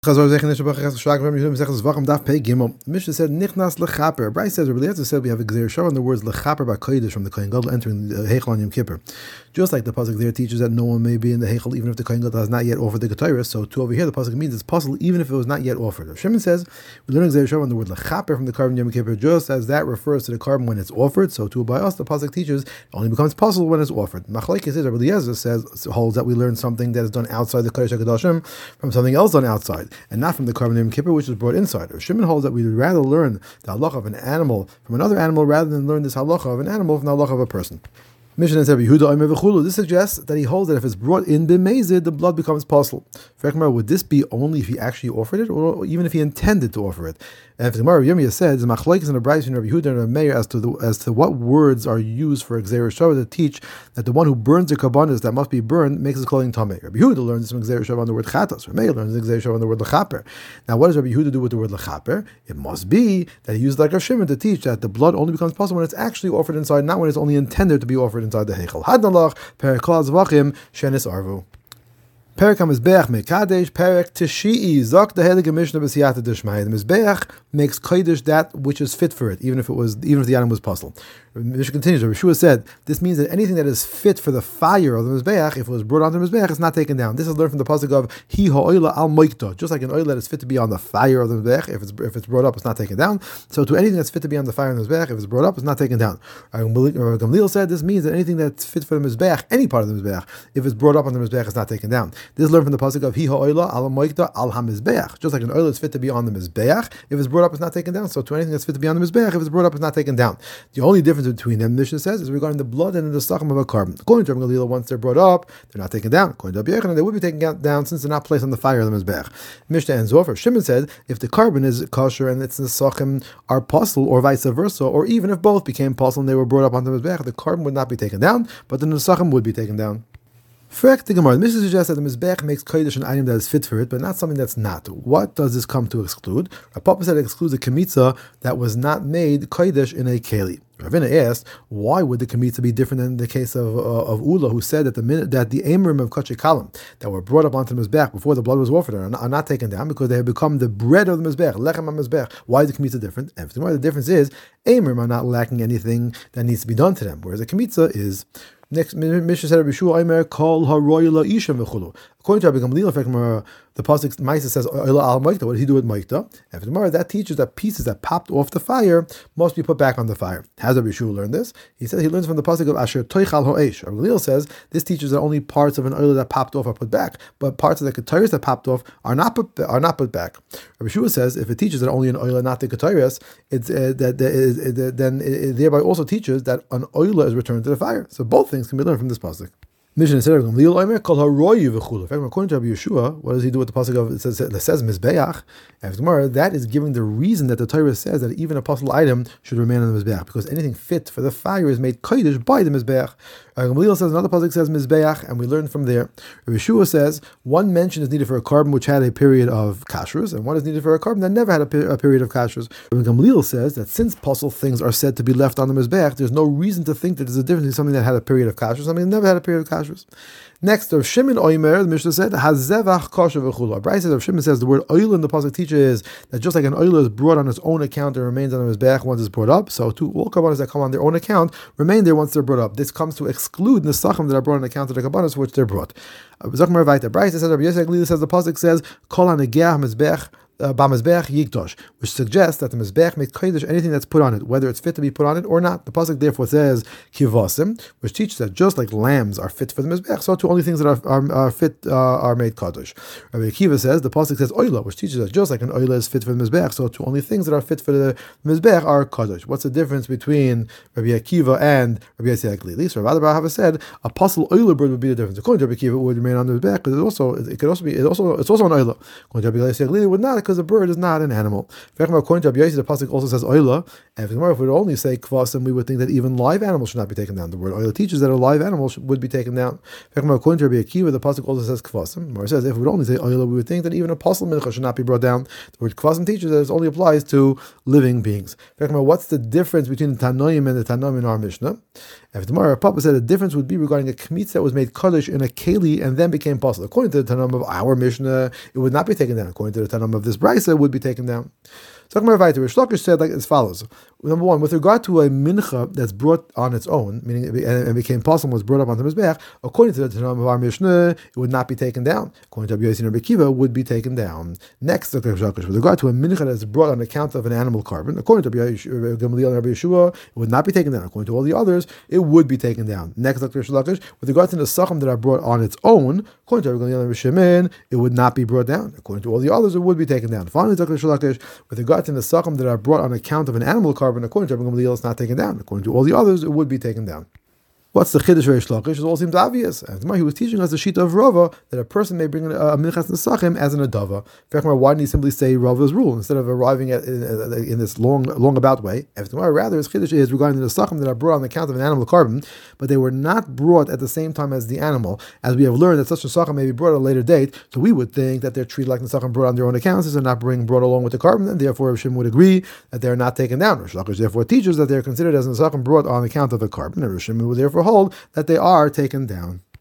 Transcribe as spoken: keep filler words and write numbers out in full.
Chazor Zech Nisha Bachas Shlag Ram Yudam Zech Zvacham Daf Pei Gimel. Mishnah said Nichnas lechaper. Bryce says Rabbi Eliezer said we have a Gzeir Shor on the words lechaper by Kodesh from the Kohen Gadol entering the Heichal on Yom Kippur. Just like the pasuk there teaches that no one may be in the Heichal even if the Kohen Gadol has not yet offered the Ketores. So to over here the pasuk means it's possible even if it was not yet offered. Rav Shimon says we learn a Gzeir Shor on the word lechaper from the carbon Yom Kippur just as that refers to the carbon when it's offered. So to by us the pasuk teaches it only becomes possible when it's offered. Machlekes is Rabbi Eliezer says holds that we learn something that is done outside the Kodesh HaKadoshim from something else done outside and not from the carbon Yom Kippur, which is brought inside. Rav Shimon holds that we would rather learn the halacha of an animal from another animal rather than learn this halacha of an animal from the halacha of a person. Mishnah said Yehuda. This suggests that he holds that if it's brought in b'mezid, the blood becomes possible. Would this be only if he actually offered it, or even if he intended to offer it? And if the Gemara Yomiyah says machlokes in the Brayos between Rabbi Yehuda and Rabbi Meir as to the, as to what words are used for Gzeir Shor to teach that the one who burns the karbanos that must be burned makes his clothing tamei. Rabbi Yehuda learns this from Gzeir Shor on the word chatos. Rabbi Meir learns Gzeir Shor on the word lechaper. Now, what does Rabbi Yehuda do with the word lechaper? It must be that he used like Rav Shimon to teach that the blood only becomes possible when it's actually offered inside, not when it's only intended to be offered inside the heichal. Hadnalach perek kol zvachim shenis arvu. Perek HaMizbeach Mekadesh, Perek Tishii, Zok the Heilige Mishnah B'siyata Dishmai. The Mizbeach makes Kodesh that which is fit for it, even if it was, even if the item was puzzle. Mishnah continues. Rabbi Shua said, this means that anything that is fit for the fire of the Mizbeach, if it was brought onto the Mizbeach, it's not taken down. This is learned from the pasuk of Hi ha'oila al moikta. Just like an oil that is fit to be on the fire of the Mizbeach, if it's if it's brought up, it's not taken down. So to anything that's fit to be on the fire of the Mizbeach, if it's brought up, it's not taken down. Rabbi Gamliel said this means that anything that's fit for the Mizbeach, any part of the Mizbeach, if it's brought up on the Mizbeach, it's not taken down. This is learned from the pasuk of Hi ha'oila al moikta al hamizbeach. Just like an oil is fit to be on the Mizbeach, if it's brought up, it's not taken down. So to anything that's fit to be on the Mizbeach, if it's brought up, it's not taken down. The only difference between them, Mishnah says, is regarding the blood and the sacham of a carbon. According to Rabbi Gamliel, once they're brought up, they're not taken down. According to Rabbi Yochanan, they would be taken down since they're not placed on the fire of the Mizbeach. Mishnah ends off. Shimon said, if the carbon is kosher and its sacham are possible, or vice versa, or even if both became possible and they were brought up onto the Mizbeach, the carbon would not be taken down, but the sacham would be taken down. Correct the Gemara. The Mishnah suggests that the Mizbeach makes Kodesh an item that is fit for it, but not something that's not. What does this come to exclude? Rav Papa said it excludes a kemitza that was not made Kodesh in a keli. Ravina asked, why would the kemitza be different than the case of uh, of Ula, who said that the minute that the Amrim of Kachei Kalim that were brought up onto the Mizbeach before the blood was offered are not, are not taken down because they have become the bread of the Mizbeach, lechem ha-Mizbeach. Why is the kemitza different? And the difference is, Amrim are not lacking anything that needs to be done to them, whereas the kemitza is. Next, Mishnah said, Rabbi Shua Aimer call haroyla isham v'chulu. According to Rabbi Gamliel, the pasuk Maisa says oila al moikta. What did he do with moikta? And for tomorrow, that teaches that pieces that popped off the fire must be put back on the fire. How does Rabbi Shua learn this? He says he learns from the pasuk of Asher toichal ho'esh. Rabbi Gamliel says this teaches that only parts of an oila that popped off are put back, but parts of the ketores that popped off are not put are not put back. Rabbi Shua says if it teaches that only an oila, not the ketores, it's uh, that, that is, uh, then it thereby also teaches that an oila is returned to the fire. So both things can be learned from this pasuk. Mishnah said, according to Rabbi Yeshua, what does he do with the pasuk of it says it says Mizbeach? And tomorrow, that is giving the reason that the Torah says that even a possible item should remain on the Mizbeach, because anything fit for the fire is made kodesh by the Mizbeach. Rabbi Gamliel says another pasuk says Mizbeach, and we learn from there. Rabbi Yeshua says one mention is needed for a carbon which had a period of kashrus, and one is needed for a carbon that never had a, pe- a period of kashrus. Rabbi Gamliel says that since puzzle things are said to be left on the Mizbeach, there's no reason to think that there's a difference between something that had a period of kashrus and something that never had a period of kashrus. Next, Rav Shimon Oimer, the Mishnah said, Hazevach kosher v'chulu. Bryce says, Rav Shimon says the word oil in the pasuk teaches that just like an oil is brought on its own account and remains on the Mizbeach once it's brought up, so too all karbanos that come on their own account remain there once they're brought up. This comes to exclude nesachim that are brought on account of the karbanos for which they're brought. Zakmar Vaita. Bryce says, Rabbi Yosef Glili says the pasuk says, Kol hanegeh Mizbeach. Uh, Bamizbeach Yigdosh, which suggests that the Mizbeach makes kodesh anything that's put on it, whether it's fit to be put on it or not. The pasuk therefore says kivasim, which teaches that just like lambs are fit for the Mizbeach, so too only things that are are, are fit uh, are made kodesh. Rabbi Akiva says the pasuk says oila, which teaches that just like an oila is fit for the Mizbeach, so too only things that are fit for the Mizbeach are kodesh. What's the difference between Rabbi Akiva and Rabbi Yosef Glili? So Rabbi Abba said a puzzle oila bird would be the difference. According to Rabbi Akiva, it would remain on the Mizbeach, but it also it could also be it also it's also an oila. According to Rabbi Yosef Glili, it would not, because a bird is not an animal. According to Rabbi Yosef, the pasuk also says oila, and if we would only say kvasim, we would think that even live animals should not be taken down. The word oila teaches that a live animal should, would be taken down. According to Rabbi Akiva, the pasuk also says kvasim. Or it says if we would only say oila, we would think that even a apostle mincha should not be brought down. The word kvasim teaches that it only applies to living beings. What's the difference between the Tanoim and the Tanoim in our Mishnah? If tomorrow Papa said the difference would be regarding a kmitz that was made kaddish in a keli and then became possible. According to the Tanam of our Mishnah, it would not be taken down. According to the Tanam of this Brisa, it would be taken down. So Rish Lakish said like as follows. Number one, with regard to a mincha that's brought on its own, meaning it, be, and it became possible, was brought up on the Mizbeach, according to the Tanam of our Mishnah, it would not be taken down. According to Rabbi Yossi and Rabbi Kiva, it would be taken down. Next, with regard to a mincha that's brought on account of an animal carbon, according to Rabbi Gamaliel and Rabbi Yeshua, it would not be taken down. According to all the others, it would be taken down. Next, with regard to the sacham that are brought on its own, according to Rabbi Gamaliel and Rabbi Shimon, it would not be brought down. According to all the others, it would be taken down. Finally, with regard to the sacham that are brought on account of an animal carbon, according to Rabbi Gamaliel, it's not taken down. According to all the others, it would be taken down. What's the chiddush Reish Lakish? It all seems obvious. And he was teaching us the shita of Rava that a person may bring a, a minchas nesachim as an adava. Why didn't he simply say Rava's rule instead of arriving at in, in this long, long about way? Rather, his chiddush is regarding the nesachim that are brought on account of an animal carbon, but they were not brought at the same time as the animal. As we have learned that such nesachim may be brought at a later date, so we would think that they're treated like nesachim brought on their own accounts, since they're not being brought along with the carbon, and therefore Rishim would agree that they're not taken down. Reish Lakish therefore teaches that they're considered as nesachim brought on account of the carbon, and Rishim would therefore hold that they are taken down.